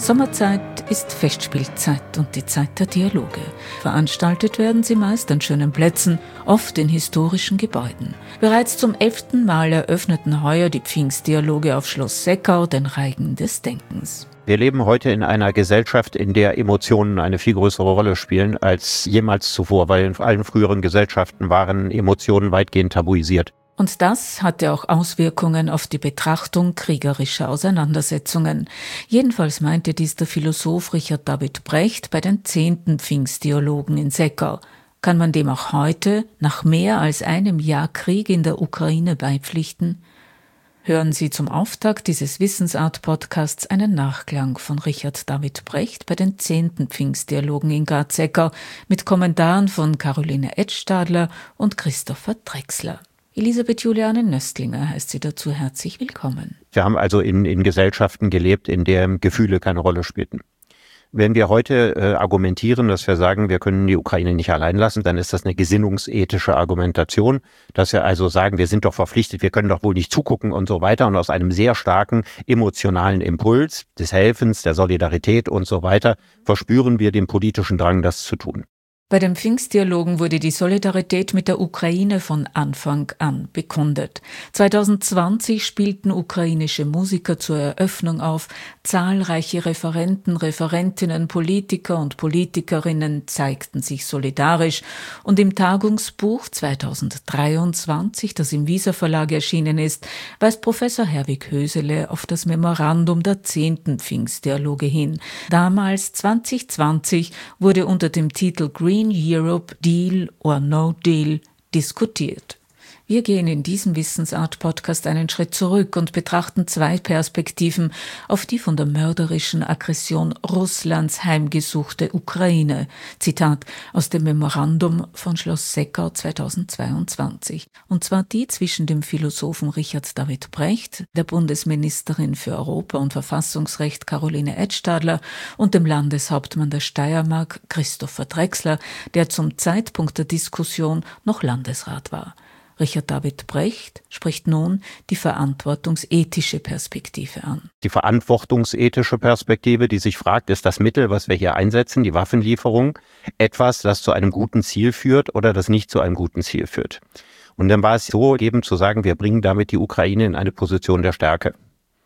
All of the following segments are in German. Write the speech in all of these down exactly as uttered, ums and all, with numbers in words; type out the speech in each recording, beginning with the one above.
Sommerzeit ist Festspielzeit und die Zeit der Dialoge. Veranstaltet werden sie meist an schönen Plätzen, oft in historischen Gebäuden. Bereits zum elften Mal eröffneten heuer die Pfingstdialoge auf Schloss Seckau den Reigen des Denkens. Wir leben heute in einer Gesellschaft, in der Emotionen eine viel größere Rolle spielen als jemals zuvor, weil in allen früheren Gesellschaften waren Emotionen weitgehend tabuisiert. Und das hatte auch Auswirkungen auf die Betrachtung kriegerischer Auseinandersetzungen. Jedenfalls meinte dies der Philosoph Richard David Brecht bei den zehnten Pfingstdialogen in Seckau. Kann man dem auch heute, nach mehr als einem Jahr Krieg in der Ukraine, beipflichten? Hören Sie zum Auftakt dieses Wissensart-Podcasts einen Nachklang von Richard David Brecht bei den zehnten Pfingstdialogen in Graz-Seckau mit Kommentaren von Caroline Edstadler und Christopher Drechsler. Elisabeth Juliane Nöstlinger heißt sie dazu herzlich willkommen. Wir haben also in, in Gesellschaften gelebt, in denen Gefühle keine Rolle spielten. Wenn wir heute äh, argumentieren, dass wir sagen, wir können die Ukraine nicht allein lassen, dann ist das eine gesinnungsethische Argumentation, dass wir also sagen, wir sind doch verpflichtet, wir können doch wohl nicht zugucken und so weiter. Und aus einem sehr starken emotionalen Impuls des Helfens, der Solidarität und so weiter verspüren wir den politischen Drang, das zu tun. Bei den Pfingstdialogen wurde die Solidarität mit der Ukraine von Anfang an bekundet. zwanzig zwanzig spielten ukrainische Musiker zur Eröffnung auf. Zahlreiche Referenten, Referentinnen, Politiker und Politikerinnen zeigten sich solidarisch. Und im Tagungsbuch zwanzig dreiundzwanzig, das im Wieser Verlag erschienen ist, weist Professor Herwig Hösele auf das Memorandum der zehnten Pfingstdialoge hin. Damals, zwanzig zwanzig, wurde unter dem Titel Green Europe, Deal or No Deal diskutiert. Wir gehen in diesem Wissensart-Podcast einen Schritt zurück und betrachten zwei Perspektiven auf die von der mörderischen Aggression Russlands heimgesuchte Ukraine. Zitat aus dem Memorandum von Schloss Seckau zweitausendzweiundzwanzig. Und zwar die zwischen dem Philosophen Richard David Brecht, der Bundesministerin für Europa- und Verfassungsrecht Caroline Edstadler und dem Landeshauptmann der Steiermark Christopher Drechsler, der zum Zeitpunkt der Diskussion noch Landesrat war. Richard David Brecht spricht nun die verantwortungsethische Perspektive an. Die verantwortungsethische Perspektive, die sich fragt, ist das Mittel, was wir hier einsetzen, die Waffenlieferung, etwas, das zu einem guten Ziel führt oder das nicht zu einem guten Ziel führt? Und dann war es so, eben zu sagen, wir bringen damit die Ukraine in eine Position der Stärke.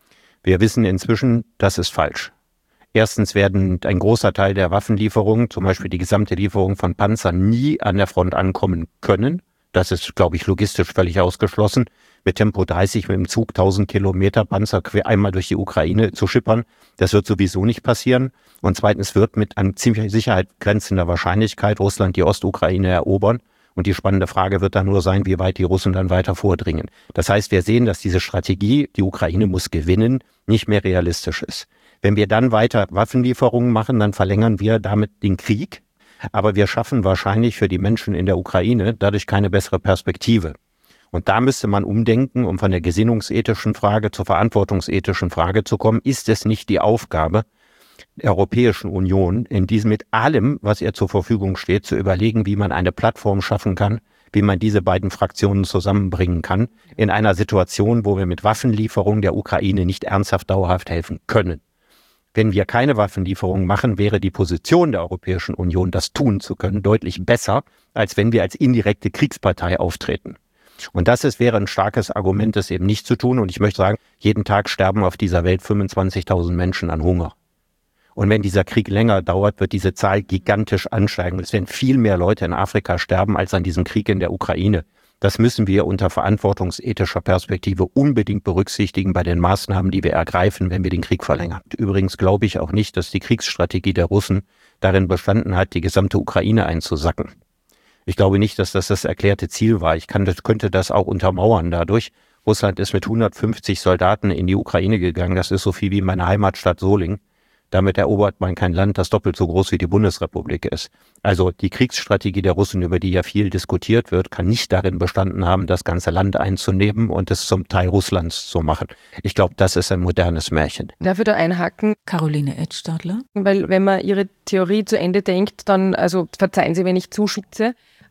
Wir wissen inzwischen, das ist falsch. Erstens werden ein großer Teil der Waffenlieferungen, zum Beispiel die gesamte Lieferung von Panzern, nie an der Front ankommen können. Das ist, glaube ich, logistisch völlig ausgeschlossen. Mit Tempo dreißig mit dem Zug tausend Kilometer Panzer quer einmal durch die Ukraine zu schippern, das wird sowieso nicht passieren. Und zweitens wird mit an ziemlich Sicherheit grenzender Wahrscheinlichkeit Russland die Ostukraine erobern. Und die spannende Frage wird dann nur sein, wie weit die Russen dann weiter vordringen. Das heißt, wir sehen, dass diese Strategie, die Ukraine muss gewinnen, nicht mehr realistisch ist. Wenn wir dann weiter Waffenlieferungen machen, dann verlängern wir damit den Krieg. Aber wir schaffen wahrscheinlich für die Menschen in der Ukraine dadurch keine bessere Perspektive. Und da müsste man umdenken, um von der gesinnungsethischen Frage zur verantwortungsethischen Frage zu kommen. Ist es nicht die Aufgabe der Europäischen Union, in diesem mit allem, was ihr zur Verfügung steht, zu überlegen, wie man eine Plattform schaffen kann, wie man diese beiden Fraktionen zusammenbringen kann, in einer Situation, wo wir mit Waffenlieferungen der Ukraine nicht ernsthaft dauerhaft helfen können? Wenn wir keine Waffenlieferungen machen, wäre die Position der Europäischen Union, das tun zu können, deutlich besser, als wenn wir als indirekte Kriegspartei auftreten. Und das ist, wäre ein starkes Argument, das eben nicht zu tun. Und ich möchte sagen, jeden Tag sterben auf dieser Welt fünfundzwanzigtausend Menschen an Hunger. Und wenn dieser Krieg länger dauert, wird diese Zahl gigantisch ansteigen. Es werden viel mehr Leute in Afrika sterben als an diesem Krieg in der Ukraine. Das müssen wir unter verantwortungsethischer Perspektive unbedingt berücksichtigen bei den Maßnahmen, die wir ergreifen, wenn wir den Krieg verlängern. Übrigens glaube ich auch nicht, dass die Kriegsstrategie der Russen darin bestanden hat, die gesamte Ukraine einzusacken. Ich glaube nicht, dass das das erklärte Ziel war. Ich kann, das, könnte das auch untermauern dadurch. Russland ist mit hundertfünfzig Soldaten in die Ukraine gegangen. Das ist so viel wie meine Heimatstadt Solingen. Damit erobert man kein Land, das doppelt so groß wie die Bundesrepublik ist. Also die Kriegsstrategie der Russen, über die ja viel diskutiert wird, kann nicht darin bestanden haben, das ganze Land einzunehmen und es zum Teil Russlands zu machen. Ich glaube, das ist ein modernes Märchen. Darf ich da einhaken? Caroline Edstadler. Weil wenn man Ihre Theorie zu Ende denkt, dann, also verzeihen Sie, wenn ich zuspitze,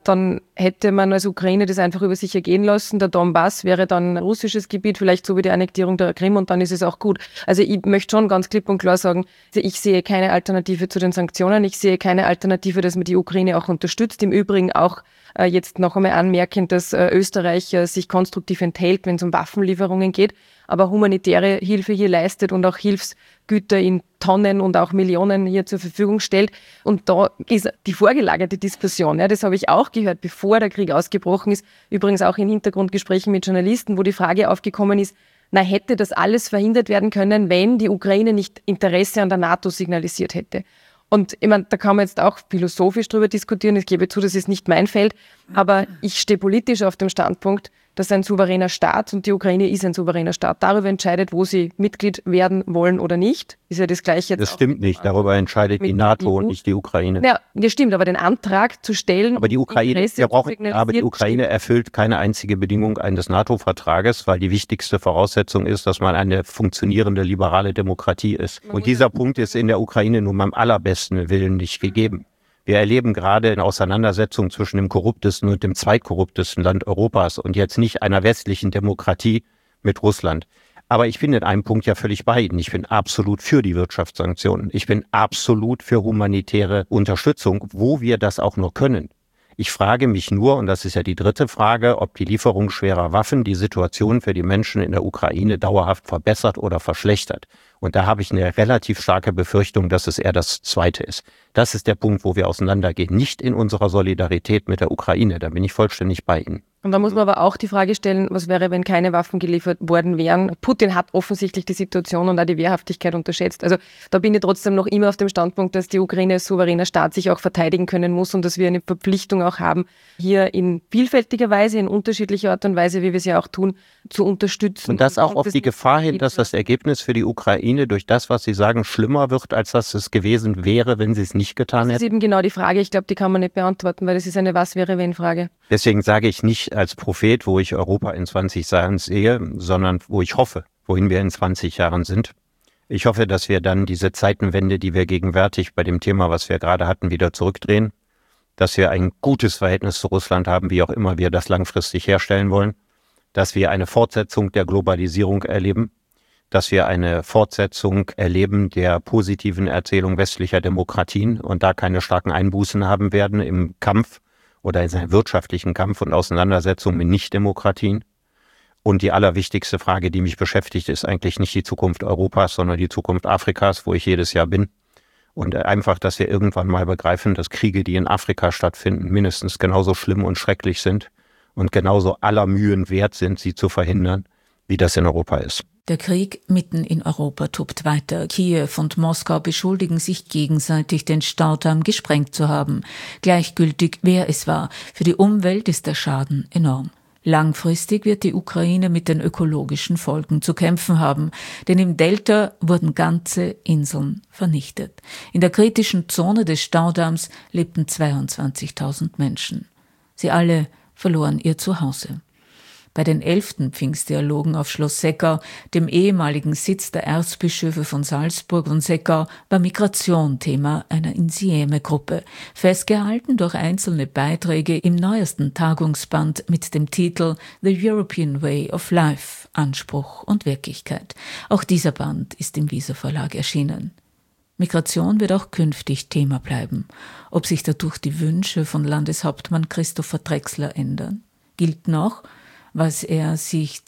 dann hätte man als Ukraine das einfach über sich ergehen lassen. Der Donbass wäre dann russisches Gebiet, vielleicht so wie die Annektierung der Krim, und dann ist es auch gut. Also ich möchte schon ganz klipp und klar sagen, ich sehe keine Alternative zu den Sanktionen. Ich sehe keine Alternative, dass man die Ukraine auch unterstützt. Im Übrigen auch äh, jetzt noch einmal anmerkend, dass äh, Österreich äh, sich konstruktiv enthält, wenn es um Waffenlieferungen geht, aber humanitäre Hilfe hier leistet und auch Hilfsgüter in Tonnen und auch Millionen hier zur Verfügung stellt. Und da ist die vorgelagerte Diskussion, ja, das habe ich auch gehört, bevor der Krieg ausgebrochen ist, übrigens auch in Hintergrundgesprächen mit Journalisten, wo die Frage aufgekommen ist, na, hätte das alles verhindert werden können, wenn die Ukraine nicht Interesse an der NATO signalisiert hätte. Und ich meine, da kann man jetzt auch philosophisch drüber diskutieren. Ich gebe zu, das ist nicht mein Feld, aber ich stehe politisch auf dem Standpunkt, dass ein souveräner Staat, und die Ukraine ist ein souveräner Staat, darüber entscheidet, wo sie Mitglied werden wollen oder nicht. Ist ja das Gleiche jetzt. Das stimmt nicht. Darüber entscheidet die NATO und nicht die Ukraine. Ja, das stimmt. Aber den Antrag zu stellen, aber die Ukraine, wir brauchen, aber die Ukraine erfüllt keine einzige Bedingung eines NATO-Vertrages, weil die wichtigste Voraussetzung ist, dass man eine funktionierende liberale Demokratie ist. Und dieser Punkt ist in der Ukraine nun beim allerbesten Willen nicht gegeben. Wir erleben gerade eine Auseinandersetzung zwischen dem korruptesten und dem zweitkorruptesten Land Europas und jetzt nicht einer westlichen Demokratie mit Russland. Aber ich bin in einem Punkt ja völlig bei Ihnen. Ich bin absolut für die Wirtschaftssanktionen. Ich bin absolut für humanitäre Unterstützung, wo wir das auch nur können. Ich frage mich nur, und das ist ja die dritte Frage, ob die Lieferung schwerer Waffen die Situation für die Menschen in der Ukraine dauerhaft verbessert oder verschlechtert. Und da habe ich eine relativ starke Befürchtung, dass es eher das Zweite ist. Das ist der Punkt, wo wir auseinandergehen. Nicht in unserer Solidarität mit der Ukraine. Da bin ich vollständig bei Ihnen. Und da muss man aber auch die Frage stellen, was wäre, wenn keine Waffen geliefert worden wären? Putin hat offensichtlich die Situation und auch die Wehrhaftigkeit unterschätzt. Also da bin ich trotzdem noch immer auf dem Standpunkt, dass die Ukraine als souveräner Staat sich auch verteidigen können muss und dass wir eine Verpflichtung auch haben, hier in vielfältiger Weise, in unterschiedlicher Art und Weise, wie wir es ja auch tun, zu unterstützen. Und das auch auf die Gefahr hin, dass das Ergebnis für die Ukraine durch das, was Sie sagen, schlimmer wird, als das es gewesen wäre, wenn sie es nicht getan hätten? Das ist eben genau die Frage. Ich glaube, die kann man nicht beantworten, weil das ist eine Was-wäre-wenn-Frage. Deswegen sage ich nicht als Prophet, wo ich Europa in zwanzig Jahren sehe, sondern wo ich hoffe, wohin wir in zwanzig Jahren sind. Ich hoffe, dass wir dann diese Zeitenwende, die wir gegenwärtig bei dem Thema, was wir gerade hatten, wieder zurückdrehen, dass wir ein gutes Verhältnis zu Russland haben, wie auch immer wir das langfristig herstellen wollen, dass wir eine Fortsetzung der Globalisierung erleben, dass wir eine Fortsetzung erleben der positiven Erzählung westlicher Demokratien und da keine starken Einbußen haben werden im Kampf oder in seinem wirtschaftlichen Kampf und Auseinandersetzung mit Nichtdemokratien. Und die allerwichtigste Frage, die mich beschäftigt, ist eigentlich nicht die Zukunft Europas, sondern die Zukunft Afrikas, wo ich jedes Jahr bin. Und einfach, dass wir irgendwann mal begreifen, dass Kriege, die in Afrika stattfinden, mindestens genauso schlimm und schrecklich sind und genauso aller Mühen wert sind, sie zu verhindern, wie das in Europa ist. Der Krieg mitten in Europa tobt weiter. Kiew und Moskau beschuldigen sich gegenseitig, den Staudamm gesprengt zu haben. Gleichgültig, wer es war. Für die Umwelt ist der Schaden enorm. Langfristig wird die Ukraine mit den ökologischen Folgen zu kämpfen haben, denn im Delta wurden ganze Inseln vernichtet. In der kritischen Zone des Staudamms lebten zweiundzwanzigtausend Menschen. Sie alle verloren ihr Zuhause. Bei den elften Pfingstdialogen auf Schloss Seckau, dem ehemaligen Sitz der Erzbischöfe von Salzburg und Seckau, war Migration Thema einer Insieme-Gruppe, festgehalten durch einzelne Beiträge im neuesten Tagungsband mit dem Titel The European Way of Life, Anspruch und Wirklichkeit. Auch dieser Band ist im Wieser Verlag erschienen. Migration wird auch künftig Thema bleiben. Ob sich dadurch die Wünsche von Landeshauptmann Christopher Drechsler ändern? Gilt noch, was er sich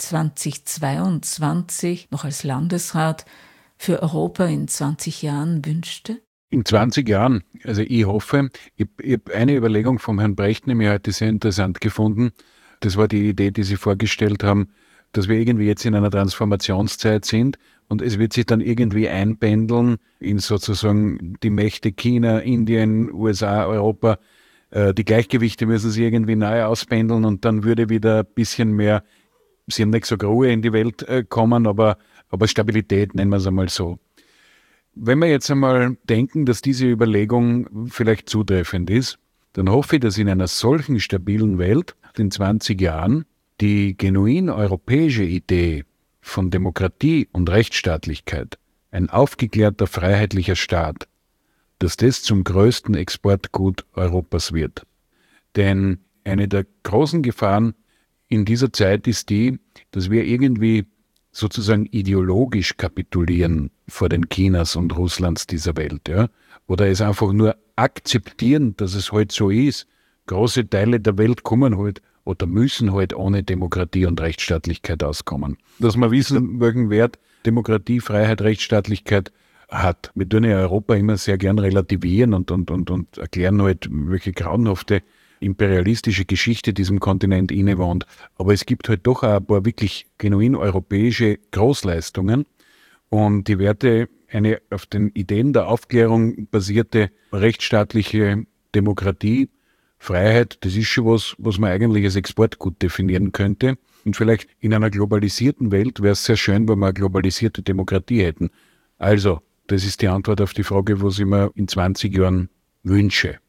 zweitausendzweiundzwanzig noch als Landesrat für Europa in zwanzig Jahren wünschte? In zwanzig Jahren, also ich hoffe, ich, ich habe eine Überlegung vom Herrn Brecht nämlich heute sehr interessant gefunden. Das war die Idee, die Sie vorgestellt haben, dass wir irgendwie jetzt in einer Transformationszeit sind und es wird sich dann irgendwie einpendeln in sozusagen die Mächte China, Indien, U S A, Europa. Die Gleichgewichte müssen sich irgendwie neu auspendeln und dann würde wieder ein bisschen mehr, Sie haben nicht gesagt Ruhe in die Welt kommen, aber, aber Stabilität, nennen wir es einmal so. Wenn wir jetzt einmal denken, dass diese Überlegung vielleicht zutreffend ist, dann hoffe ich, dass in einer solchen stabilen Welt in zwanzig Jahren die genuin europäische Idee von Demokratie und Rechtsstaatlichkeit, ein aufgeklärter, freiheitlicher Staat, dass das zum größten Exportgut Europas wird. Denn eine der großen Gefahren in dieser Zeit ist die, dass wir irgendwie sozusagen ideologisch kapitulieren vor den Chinas und Russlands dieser Welt, ja? Oder es einfach nur akzeptieren, dass es halt so ist. Große Teile der Welt kommen halt oder müssen halt ohne Demokratie und Rechtsstaatlichkeit auskommen. Dass wir wissen, welchen Wert Demokratie, Freiheit, Rechtsstaatlichkeit hat. Wir tun ja Europa immer sehr gern relativieren und, und, und, und erklären halt, welche grauenhafte imperialistische Geschichte diesem Kontinent innewohnt. Aber es gibt halt doch auch ein paar wirklich genuin europäische Großleistungen. Und die Werte, eine auf den Ideen der Aufklärung basierte rechtsstaatliche Demokratie, Freiheit, das ist schon was, was man eigentlich als Exportgut definieren könnte. Und vielleicht in einer globalisierten Welt wäre es sehr schön, wenn wir eine globalisierte Demokratie hätten. Also, das ist die Antwort auf die Frage, was ich mir in zwanzig Jahren wünsche.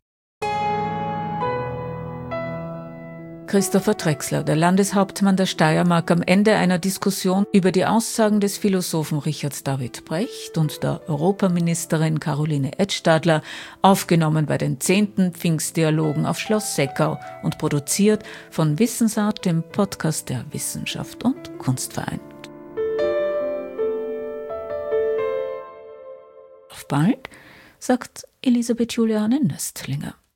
Christopher Drechsler, der Landeshauptmann der Steiermark, am Ende einer Diskussion über die Aussagen des Philosophen Richard David Brecht und der Europaministerin Caroline Edstadler, aufgenommen bei den zehnten Pfingstdialogen auf Schloss Seckau und produziert von Wissensart, dem Podcast der Wissenschaft und Kunstverein. Auf bald, sagt Elisabeth Juliane Nöstlinger.